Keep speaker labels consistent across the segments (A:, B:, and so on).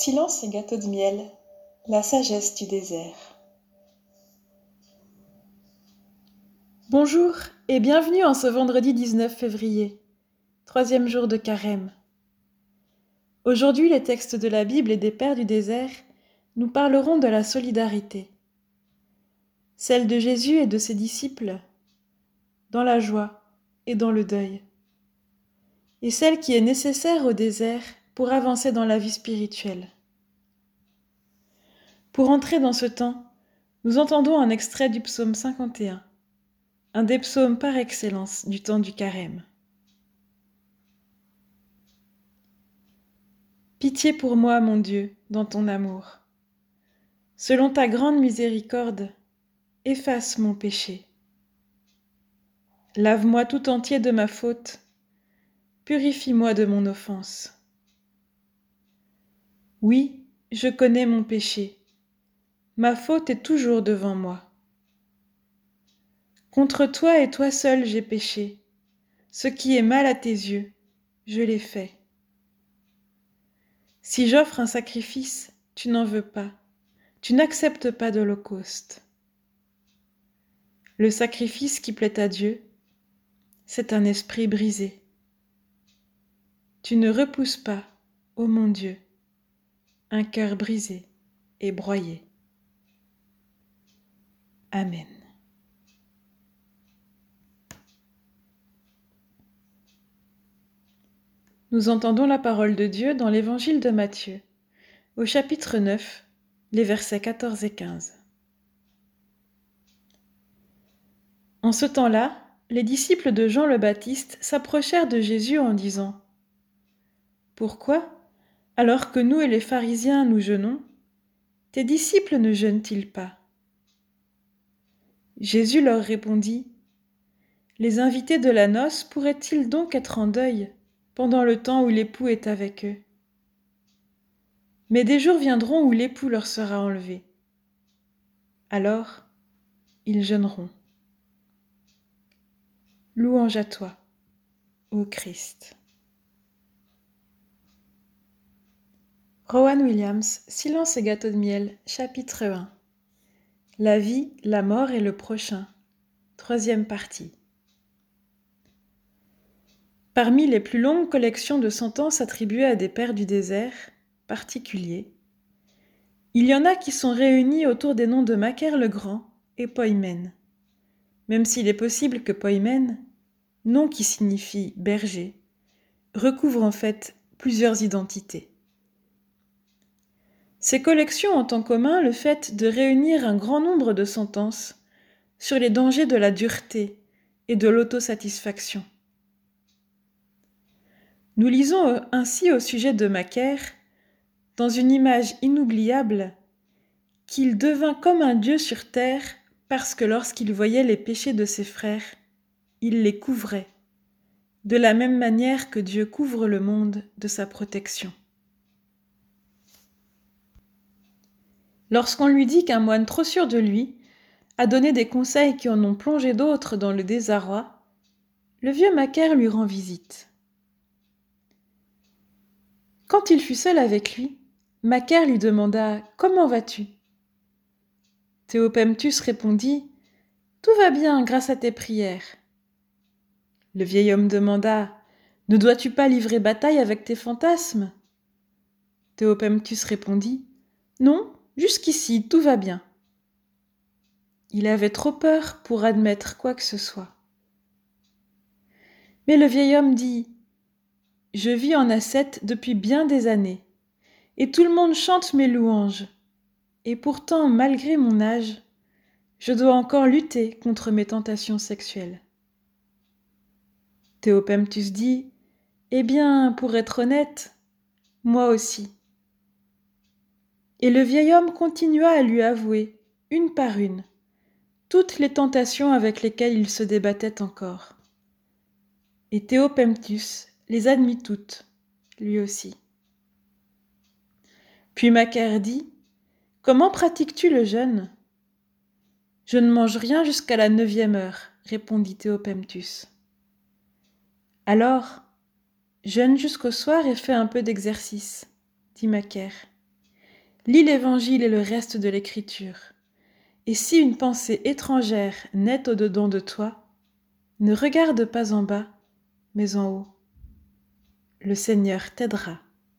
A: Silence et gâteau de miel, la sagesse du désert. Bonjour et bienvenue en ce vendredi 19 février, 3e jour de Carême. Aujourd'hui, les textes de la Bible et des Pères du désert nous parleront de la solidarité, celle de Jésus et de ses disciples, dans la joie et dans le deuil, et celle qui est nécessaire au désert pour avancer dans la vie spirituelle. Pour entrer dans ce temps, nous entendons un extrait du psaume 51, un des psaumes par excellence du temps du Carême. Pitié pour moi, mon Dieu, dans ton amour. Selon ta grande miséricorde, efface mon péché. Lave-moi tout entier de ma faute, purifie-moi de mon offense. Oui, je connais mon péché. Ma faute est toujours devant moi. Contre toi et toi seul j'ai péché. Ce qui est mal à tes yeux, je l'ai fait. Si j'offre un sacrifice, tu n'en veux pas. Tu n'acceptes pas d'holocauste. Le sacrifice qui plaît à Dieu, c'est un esprit brisé. Tu ne repousses pas, ô mon Dieu, un cœur brisé et broyé. Amen. Nous entendons la parole de Dieu dans l'évangile de Matthieu, au chapitre 9, les versets 14 et 15. En ce temps-là, les disciples de Jean le Baptiste s'approchèrent de Jésus en disant : « Pourquoi, alors que nous et les pharisiens nous jeûnons, tes disciples ne jeûnent-ils pas ? » Jésus leur répondit : « Les invités de la noce pourraient-ils donc être en deuil pendant le temps où l'époux est avec eux ? Mais des jours viendront où l'époux leur sera enlevé. Alors, ils jeûneront. Louange à toi, ô Christ. » Rowan Williams, Silence et gâteau de miel, chapitre 1. La vie, la mort et le prochain. 3e partie. Parmi les plus longues collections de sentences attribuées à des pères du désert, particuliers, il y en a qui sont réunis autour des noms de Macaire le Grand et Poimen, même s'il est possible que Poimen, nom qui signifie berger, recouvre en fait plusieurs identités. Ces collections ont en commun le fait de réunir un grand nombre de sentences sur les dangers de la dureté et de l'autosatisfaction. Nous lisons ainsi au sujet de Macaire, dans une image inoubliable, qu'il devint comme un dieu sur terre parce que lorsqu'il voyait les péchés de ses frères, il les couvrait, de la même manière que Dieu couvre le monde de sa protection. Lorsqu'on lui dit qu'un moine trop sûr de lui a donné des conseils qui en ont plongé d'autres dans le désarroi, le vieux Macaire lui rend visite. Quand il fut seul avec lui, Macaire lui demanda « Comment vas-tu » Théopemptus répondit « Tout va bien grâce à tes prières. » Le vieil homme demanda « Ne dois-tu pas livrer bataille avec tes fantasmes » Théopemptus répondit « Non, jusqu'ici tout va bien. » Il avait trop peur pour admettre quoi que ce soit. Mais le vieil homme dit « Je vis en ascète depuis bien des années, et tout le monde chante mes louanges. Et pourtant, malgré mon âge, je dois encore lutter contre mes tentations sexuelles. » Théopemptus dit « Eh bien, pour être honnête, moi aussi. » Et le vieil homme continua à lui avouer, une par une, toutes les tentations avec lesquelles il se débattait encore. Et Théopemptus les admit toutes, lui aussi. Puis Macaire dit « Comment pratiques-tu le jeûne » ? « Je ne mange rien jusqu'à la 9e heure, répondit Théopemptus. « Alors, jeûne jusqu'au soir et fais un peu d'exercice, dit Macaire. lis l'Évangile et le reste de l'Écriture. Et si une pensée étrangère naît au-dedans de toi, ne regarde pas en bas, mais en haut. Le Seigneur t'aidera.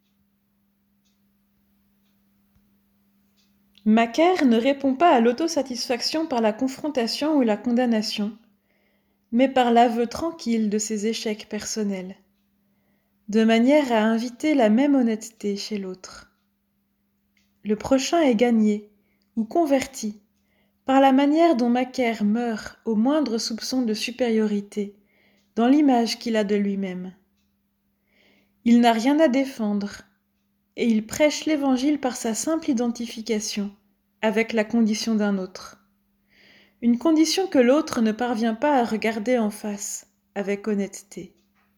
A: Macaire ne répond pas à l'autosatisfaction par la confrontation ou la condamnation, mais par l'aveu tranquille de ses échecs personnels, de manière à inviter la même honnêteté chez l'autre. Le prochain est gagné ou converti par la manière dont Macaire meurt au moindre soupçon de supériorité dans l'image qu'il a de lui-même. Il n'a rien à défendre, et il prêche l'Évangile par sa simple identification avec la condition d'un autre. Une condition que l'autre ne parvient pas à regarder en face avec honnêteté.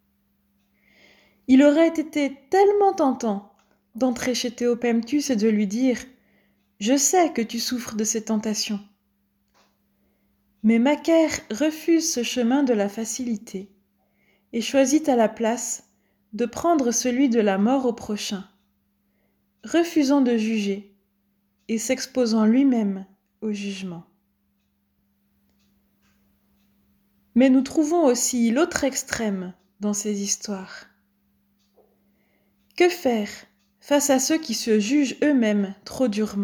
A: Il aurait été tellement tentant d'entrer chez Théopemptus et de lui dire « Je sais que tu souffres de ces tentations ». Mais Macaire refuse ce chemin de la facilité et choisit à la place de prendre celui de la mort au prochain, refusant de juger et s'exposant lui-même au jugement. Mais nous trouvons aussi l'autre extrême dans ces histoires. Que faire face à ceux qui se jugent eux-mêmes trop durement ?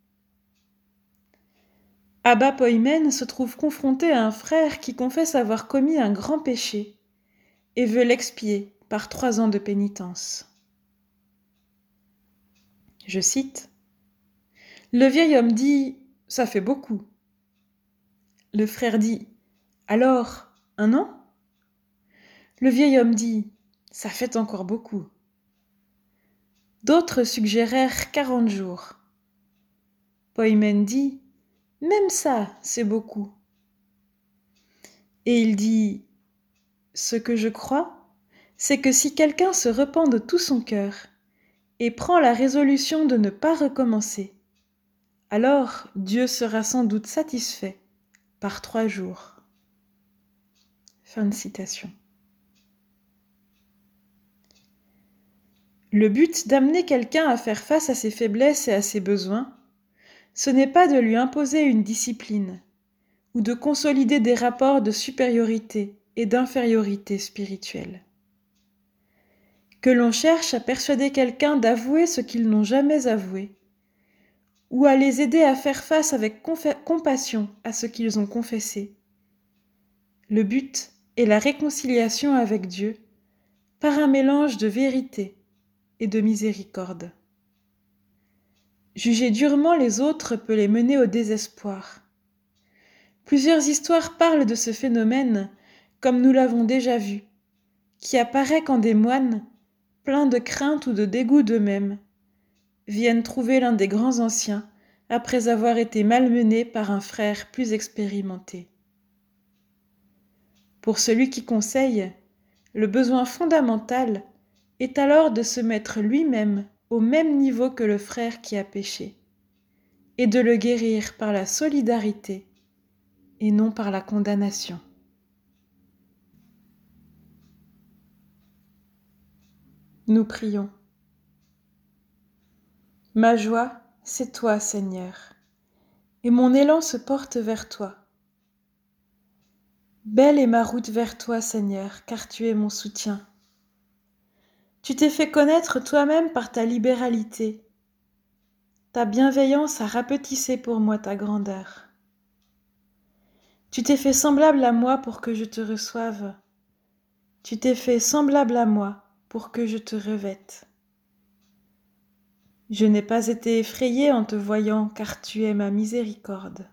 A: Abba Poimen se trouve confronté à un frère qui confesse avoir commis un grand péché et veut l'expier par 3 ans de pénitence. Je cite, « Le vieil homme dit « Ça fait beaucoup ». Le frère dit « Alors, 1 an ?» Le vieil homme dit « Ça fait encore beaucoup ». D'autres suggérèrent 40 jours. Poimen dit « Même ça, c'est beaucoup ». Et il dit « Ce que je crois, c'est que si quelqu'un se repent de tout son cœur et prend la résolution de ne pas recommencer, alors Dieu sera sans doute satisfait par 3 jours. » Fin de citation. Le but d'amener quelqu'un à faire face à ses faiblesses et à ses besoins, ce n'est pas de lui imposer une discipline ou de consolider des rapports de supériorité et d'infériorité spirituelle. Que l'on cherche à persuader quelqu'un d'avouer ce qu'ils n'ont jamais avoué, ou à les aider à faire face avec compassion à ce qu'ils ont confessé. Le but est la réconciliation avec Dieu par un mélange de vérité et de miséricorde. Juger durement les autres peut les mener au désespoir. Plusieurs histoires parlent de ce phénomène, comme nous l'avons déjà vu, qui apparaît quand des moines, pleins de crainte ou de dégoût d'eux-mêmes, viennent trouver l'un des grands anciens après avoir été malmenés par un frère plus expérimenté. Pour celui qui conseille, le besoin fondamental est alors de se mettre lui-même au même niveau que le frère qui a péché, et de le guérir par la solidarité et non par la condamnation. Nous prions. Ma joie, c'est toi, Seigneur, et mon élan se porte vers toi. Belle est ma route vers toi, Seigneur, car tu es mon soutien. Tu t'es fait connaître toi-même par ta libéralité. Ta bienveillance a rapetissé pour moi ta grandeur. Tu t'es fait semblable à moi pour que je te reçoive. Tu t'es fait semblable à moi pour que je te revête. Je n'ai pas été effrayée en te voyant, car tu es ma miséricorde.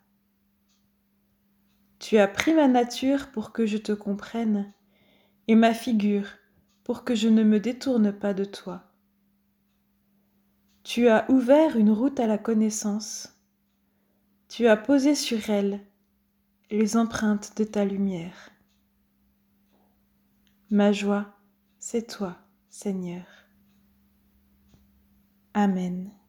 A: Tu as pris ma nature pour que je te comprenne, et ma figure pour que je ne me détourne pas de toi. Tu as ouvert une route à la connaissance. Tu as posé sur elle les empreintes de ta lumière. Ma joie, c'est toi, Seigneur. Amen.